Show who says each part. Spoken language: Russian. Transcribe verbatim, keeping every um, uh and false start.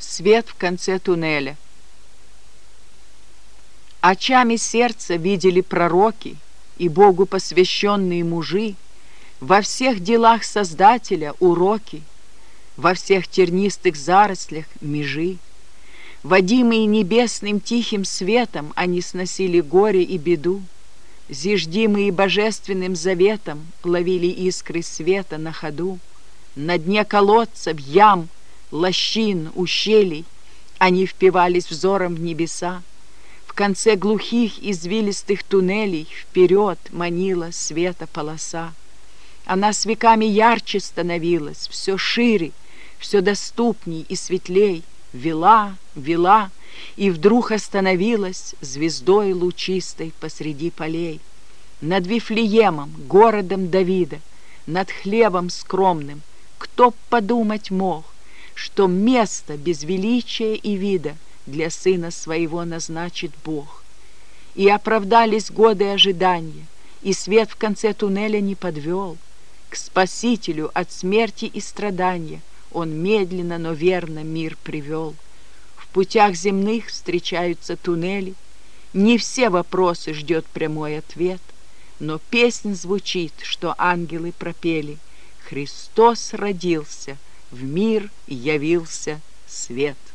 Speaker 1: Свет в конце туннеля. Очами сердца видели пророки и Богу посвященные мужи во всех делах Создателя уроки, во всех тернистых зарослях межи. Водимые небесным тихим светом, они сносили горе и беду, зиждимые божественным заветом, ловили искры света на ходу. На дне колодцев, ям, лощин, ущелий они впивались взором в небеса. В конце глухих извилистых туннелей вперед манила света полоса. Она с веками ярче становилась, все шире, все доступней и светлей, вела, вела, и вдруг остановилась звездой лучистой посреди полей. Над Вифлеемом, городом Давида, над хлебом скромным, кто б подумать мог, что место без величия и вида для сына своего назначит Бог. И оправдались годы ожидания, и свет в конце туннеля не подвел. К Спасителю от смерти и страдания он медленно, но верно мир привел. В путях земных встречаются туннели, не все вопросы ждет прямой ответ, но песнь звучит, что ангелы пропели: Христос родился, в мир явился свет.